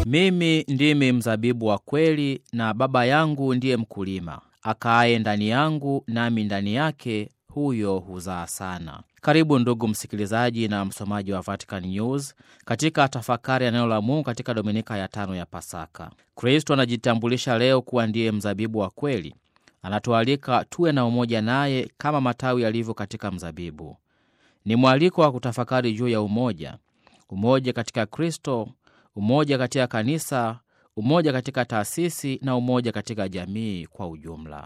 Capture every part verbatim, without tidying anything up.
Mimi ndimi mzabibu wa kweli, na Baba yangu ndiye mkulima. Akaaye ndani yangu nami ndani yake, huyo huzaa sana. Karibu ndugu msikilizaji na msomaji wa Vatican News katika tafakari ya neno la Mungu katika Dominika ya tano ya Pasaka. Kristo anajitambulisha leo kuwa ndiye mzabibu wa kweli. Anatualika tuwe na umoja naye kama matawi yalivyo katika mzabibu. Ni mwaliko wa kutafakari juu ya umoja. Umoja katika Kristo, umoja katika kanisa, umoja katika taasisi na umoja katika jamii kwa ujumla.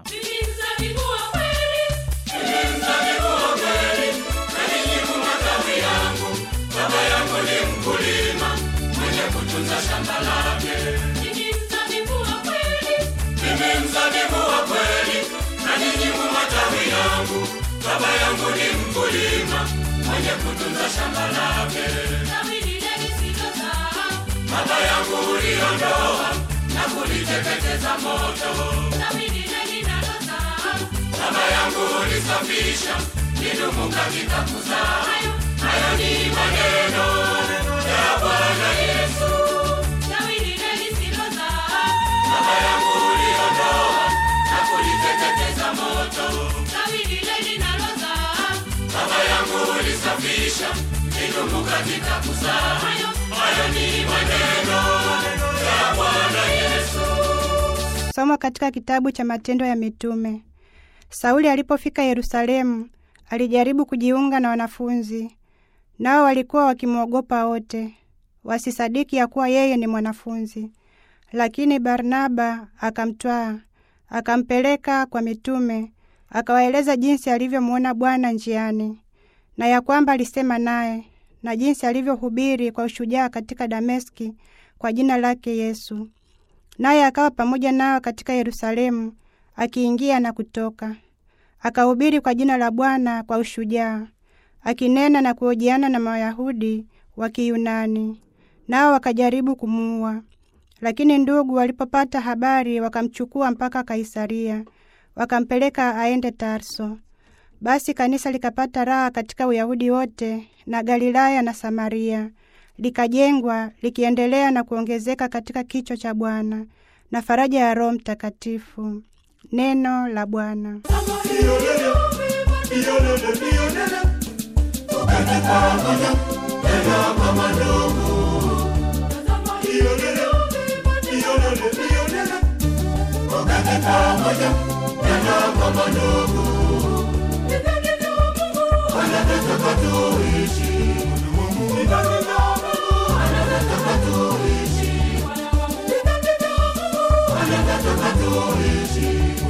Baba yangu ni mkulima, mwenye kutunza shamba lake. Mimi mzabibu wa kweli, mimi mzabibu wa kweli, na ninyi matawi yangu. Baba yangu ni mkulima, mwenye kutunza shamba lake. Tawi lile lisilozaa, Baba yangu uliondoa na kuliteketeza moto. Tawi lile linalozaa, Baba yangu ulisafisha, lidumu katika kuzaa. Hayo ni maneno ya Bwana Yesu. Tawi lile lisilozaa, Baba yangu uliondoa na kuliteketeza moto. Tawi lile linalozaa, Baba yangu ulisafisha, lidumu katika kuzaa. Hayo ni maneno ya Bwana Yesu. Somo katika kitabu cha Matendo ya Mitume. Sauli alipofika Yerusalemu, alijaribu kujiunga na wanafunzi. Nao walikuwa wakimwogopa wote, wasisadiki ya kuwa yeye ni mwanafunzi. Lakini Barnaba akamtwaa, akampeleka kwa mitume, akawaeleza jinsi alivyomuona Bwana njiani, na ya kwamba alisema naye, na jinsi alivyohubiri kwa ushujaa katika Dameski kwa jina lake Yesu. Naye akawa pamoja nao katika Yerusalemu, akiingia na kutoka. Akahubiri kwa jina la Bwana kwa ushujaa, akinena na kuhojiana na Wayahudi wa Kiyunani. Nao wakajaribu kumuua. Lakini ndugu walipopata habari, wakamchukua mpaka Kaisaria, wakampeleka aende Tarso. Basi kanisa likapata raha katika Uyahudi wote na Galilaya na Samaria, likajengwa likiendelea na kuongezeka katika kicho cha Bwana na faraja ya Roho Mtakatifu. Neno la Bwana. Ukende pamoja, tena kama ndugu. Iyolele, iyolele, iyolele. Ukende pamoja, tena kama ndugu. Anataka tuishi, anataka tuishi, anataka tuishi,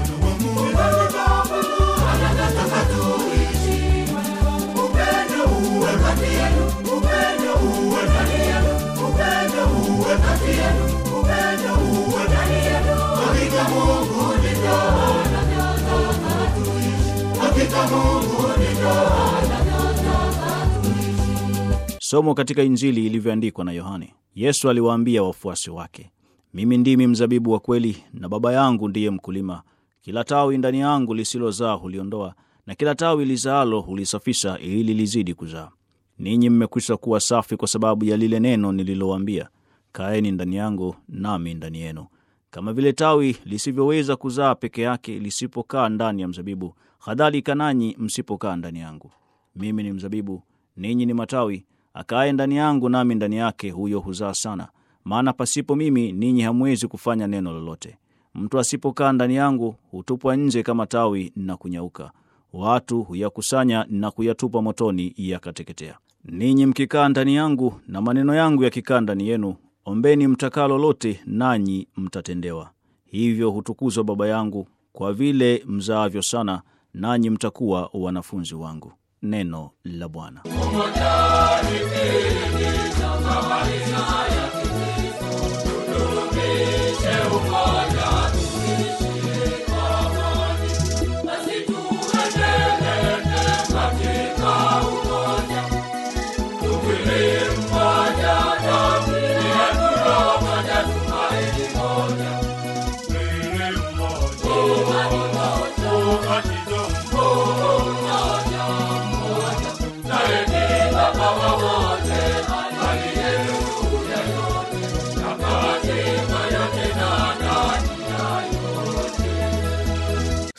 anataka tuishi. Upendo uwe kati yenu, upendo uwe ndani yenu, upendo uwe kati yenu, upendo uwe ndani yenu. Hakika Mungu ni roho, anataka tuishi. Hakika Mungu ni roho, anataka tuishi. Somo katika Injili ilivyoandikwa na Yohane. Yesu aliwaambia wafuasi wake, mimi ndimi mzabibu wa kweli, na Baba yangu ndiye mkulima. Kila tawi ndani yangu lisilozaa huliondoa, na kila tawi lizaalo hulisafisha ili lizidi kuzaa. Ninyi mmekwisha kuwa safi kwa sababu ya lile neno nililowaambia. Kaeni ndani yangu nami ndani yenu. Kama vile tawi lisivyoweza kuzaa peke yake lisipokaa ndani ya mzabibu, kadhalika nanyi msipokaa ndani yangu. Mimi ni mzabibu, ninyi ni matawi. Akaaye ndani yangu nami ndani yake, huyo huzaa sana. Maana pasipo mimi ninyi hamwezi kufanya neno lolote. Mtu asipokaa ndani yangu hutupwa nje kama tawi na kunyauka. Watu huyakusanya na kuyatupa motoni yakateketea. Ninyi mkikaa ndani yangu na maneno yangu yakikaa ndani yenu, ombeni mtakalo lote nanyi mtatendewa. Hivyo hutukuzwa Baba yangu kwa vile mzaavyo sana, nanyi mtakuwa wanafunzi wangu. Neno la Bwana. Hallelujah.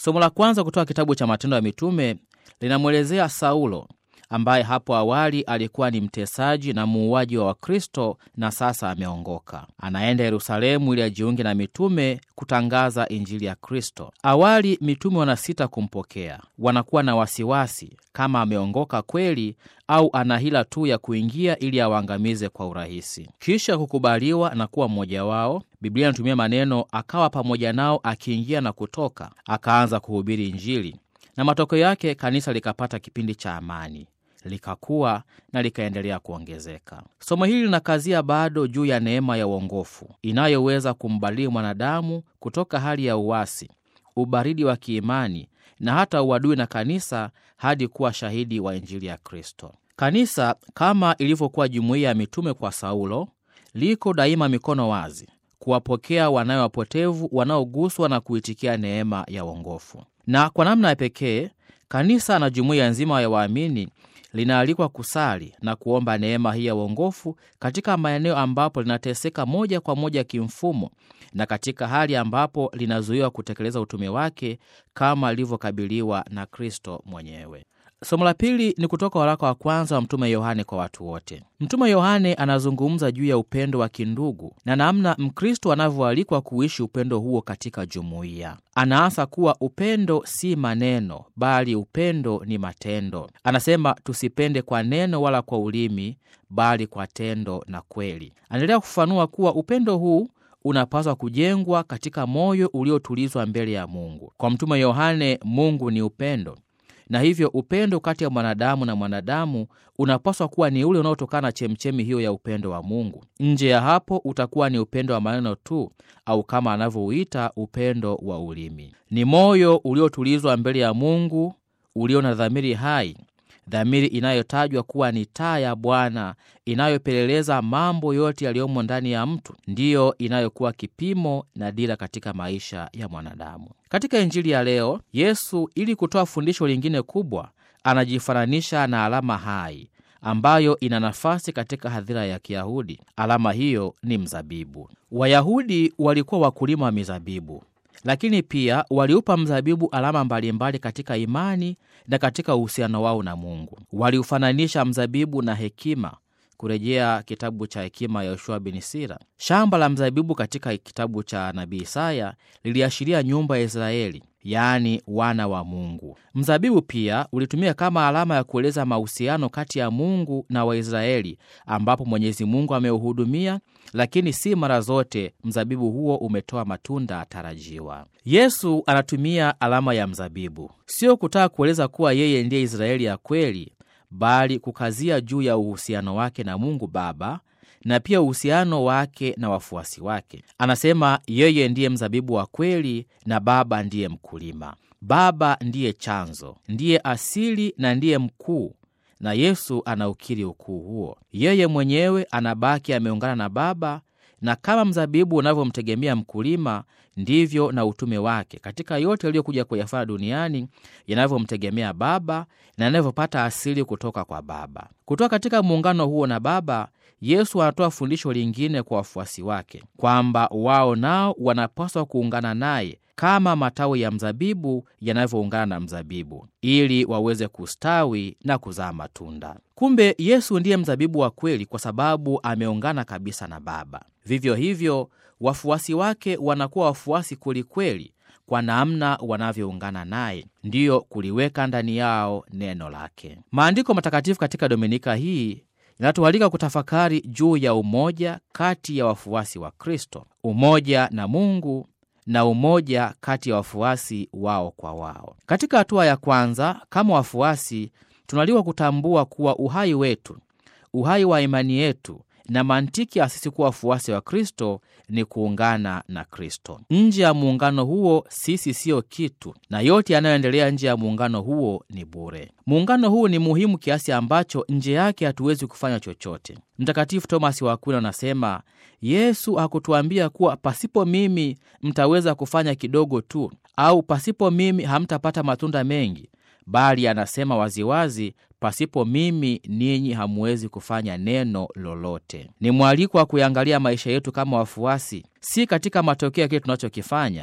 Somo la kwanza kutoka kitabu cha Matendo ya Mitume linamwelezea Saulo ambaye hapo awali alikuwa ni mtesaji na muuaji wa Wakristo na sasa ameongoka. Anaenda Yerusalemu ili ajiunge na mitume kutangaza injili ya Kristo. Awali mitume wanasita kumpokea, wanakuwa na wasiwasi kama ameongoka kweli au ana hila tu ya kuingia ili awaangamize kwa urahisi. Kisha kukubaliwa na kuwa mmoja wao, Biblia inatumia maneno akawa pamoja nao akiingia na kutoka, akaanza kuhubiri injili, na matokeo yake kanisa likapata kipindi cha amani, likakuwa na likaendelea kuongezeka. Somo hili linakazia bado juu ya neema ya uongofu inayoweza kumbadili mwanadamu kutoka hali ya uasi, ubaridi wa kiimani na hata uadui na kanisa hadi kuwa shahidi wa injili ya Kristo. Kanisa, kama ilivyokuwa jumuiya ya mitume kwa Saulo, liko daima mikono wazi kuwapokea wanawe wapotevu wanaoguswa na kuitikia neema ya uongofu. Na kwa namna ya pekee, kanisa na jumuiya nzima ya waamini linaalikwa kusali na kuomba neema hii ya uongofu katika maeneo ambapo linateseka moja kwa moja kimfumo na katika hali ambapo linazuiwa kutekeleza utume wake kama lilivyokabiliwa na Kristo mwenyewe. Somo la pili ni kutoka waraka wa kwanza wa Mtume Yohane kwa watu wote. Mtume Yohane anazungumza juu ya upendo wa kindugu na namna Mkristo anavyoalikwa kuishi upendo huo katika jumuiya. Anaasa kuwa upendo si maneno, bali upendo ni matendo. Anasema tusipende kwa neno wala kwa ulimi, bali kwa tendo na kweli. Anaendelea kufafanua kuwa upendo huu unapaswa kujengwa katika moyo uliotulizwa mbele ya Mungu. Kwa Mtume Yohane, Mungu ni upendo, na hivyo upendo kati ya mwanadamu na mwanadamu unapaswa kuwa ni ule unaotokana na chemchemi hiyo ya upendo wa Mungu. Nje ya hapo utakuwa ni upendo wa maneno tu, au kama anavyouita upendo wa ulimi. Ni moyo uliotulizwa mbele ya Mungu, ulio na dhamiri hai, dhamiri inayotajwa kuwa ni taa ya Bwana inayopeleleza mambo yote yaliyomo ndani ya mtu, ndiyo inayokuwa kipimo na dira katika maisha ya mwanadamu. Katika injili ya leo, Yesu ili kutoa fundisho lingine kubwa, anajifananisha na alama hai ambayo ina nafasi katika hadhira ya Kiyahudi. Alama hiyo ni mzabibu. Wayahudi walikuwa wakulima wa mizabibu, lakini pia waliupa mzabibu alama mbalimbali katika imani na katika uhusiano wao na Mungu. Waliufananisha mzabibu na hekima, kurejea kitabu cha Hekima ya Yoshua bin Sira. Shamba la mzabibu katika kitabu cha Nabii Isaya liliashiria nyumba ya Israeli, yaani wana wa Mungu. Mzabibu pia ulitumia kama alama ya kueleza mahusiano kati ya Mungu na Waisraeli, ambapo Mwenyezi Mungu ameuhudumia, lakini si mara zote mzabibu huo umetoa matunda tarajiwa. Yesu anatumia alama ya mzabibu, sio kutaka kueleza kuwa yeye ndiye Israeli ya kweli, bali kukazia juu ya uhusiano wake na Mungu Baba na pia uhusiano wake na wafuasi wake. Anasema yeye ndiye mzabibu wa kweli na Baba ndiye mkulima. Baba ndiye chanzo, ndiye asili na ndiye mkuu, na Yesu anaukiri ukuu huo. Yeye mwenyewe anabaki ameungana na Baba, na kama mzabibu unavyomtegemea mkulima, ndivyo na utume wake katika yote aliyokuja kuyafanya duniani yanavyomtegemea Baba na yanavyopata asili kutoka kwa Baba. Kutoka katika muungano huo na Baba, Yesu anatoa fundisho lingine kwa wafuasi wake, kwamba wao nao wanapaswa kuungana naye kama matawi ya mzabibu yanavyoungana na mzabibu, ili waweze kustawi na kuzaa matunda. Kumbe Yesu ndiye mzabibu wa kweli kwa sababu ameungana kabisa na Baba. Vivyo hivyo, wafuasi wake wanakuwa wafuasi kwelikweli kwa namna wanavyoungana naye, ndiyo kuliweka ndani yao neno lake. Maandiko matakatifu katika Dominika hii inatualika kutafakari juu ya umoja kati ya wafuasi wa Kristo, umoja na Mungu na umoja kati ya wafuasi wao kwa wao. Katika hatua ya kwanza, kama wafuasi, tunaliwa kutambua kuwa uhai wetu, uhai wa imani yetu na mantiki ya sisi kuwa wafuasi wa Kristo ni kuungana na Kristo. Nje ya muungano huo sisi sio kitu, na yote yanayoendelea nje ya muungano huo ni bure. Muungano huu ni muhimu kiasi ambacho nje yake hatuwezi kufanya chochote. Mtakatifu Thomas wa Aquino anasema, Yesu hakutuambia kuwa pasipo mimi mtaweza kufanya kidogo tu, au pasipo mimi hamtapata matunda mengi, bali anasema waziwazi, pasipo mimi ninyi hamuwezi kufanya neno lolote. Ni mwaliko wa kuangalia maisha yetu kama wafuasi, si katika matokeo ya kile tunachokifanya,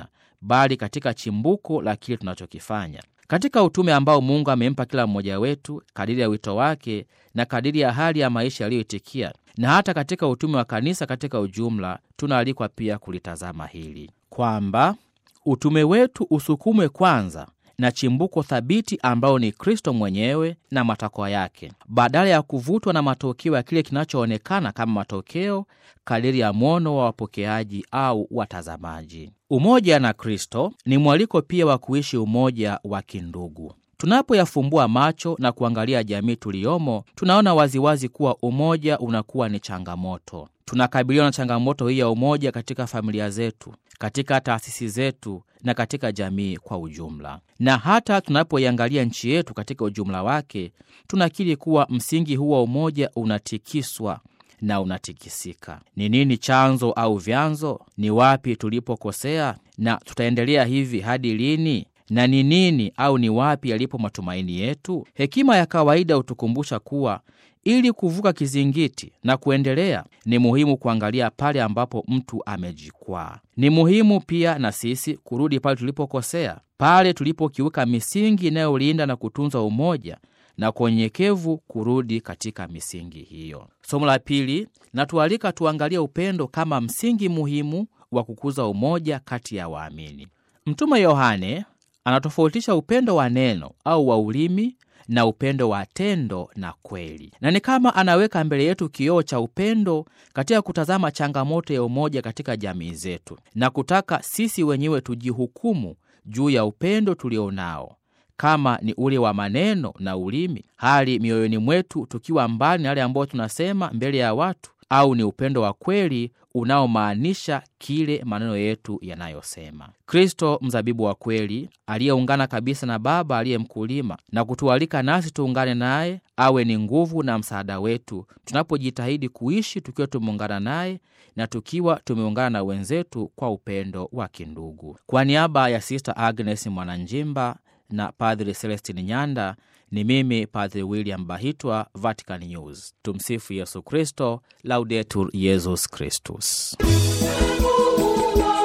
bali katika chimbuko la kile tunachokifanya. Katika utume ambao Mungu amempa kila mmoja wetu kadiri ya wito wake na kadiri ya hali ya maisha aliyoitikia, na hata katika utume wa kanisa katika ujumla, tunaalikwa pia kulitazama hili kwamba utume wetu usukumwe kwanza na chimbuko thabiti ambao ni Kristo mwenyewe na matakwa yake, badala ya kuvutwa na matokeo ya kile kinachoonekana kama matokeo kadiri ya mwono wa wapokeaji au watazamaji. Umoja na Kristo ni mwaliko pia wa kuishi umoja wa kindugu. Tunapoyafumbua macho na kuangalia jamii tuliyomo, tunaona waziwazi kuwa umoja unakuwa ni changamoto. Tunakabiliwa na changamoto hii ya umoja katika familia zetu, katika taasisi zetu na katika jamii kwa ujumla. Na hata tunapoiangalia nchi yetu katika ujumla wake, tunakiri kuwa msingi huo umoja unatikiswa na unatikisika. Ni nini chanzo au vyanzo? Ni wapi tulipokosea? Na tutaendelea hivi hadi lini? Na ni nini au ni wapi yalipo matumaini yetu? Hekima ya kawaida hutukumbusha kuwa ili kuvuka kizingiti na kuendelea, ni muhimu kuangalia pale ambapo mtu amejikwaa. Ni muhimu pia na sisi kurudi pale tulipokosea, pale tulipokiuka misingi inayolinda na kutunza umoja, na kwa unyenyekevu kurudi katika misingi hiyo. Somo la pili, natualika tuangalie upendo kama msingi muhimu wa kukuza umoja kati ya waamini. Mtume Yohane anatofautisha upendo wa neno au wa ulimi na upendo wa tendo na kweli. Na ni kama anaweka mbele yetu kioo cha upendo katika kutazama changamoto ya umoja katika jamii zetu, na kutaka sisi wenyewe tujihukumu juu ya upendo tulionao, kama ni ule wa maneno na ulimi, hali mioyoni mwetu tukiwa mbali na yale ambayo tunasema mbele ya watu, au ni upendo wa kweli unaomaanisha kile maneno yetu yanayosema. Kristo mzabibu wa kweli, aliyeungana kabisa na Baba aliye mkulima, na kutualika nasi tuungane naye, awe ni nguvu na msaada wetu tunapojitahidi kuishi tukiwa tumeungana naye na tukiwa tumeungana na wenzetu kwa upendo wa kindugu. Kwa niaba ya Sister Agnes Mwananjimba na Padre Celestine Nyanda, ni mimi Padre William Bahitwa, Vatican News. Tumsifu Yesu Kristo, Laudetur Jesus Christus.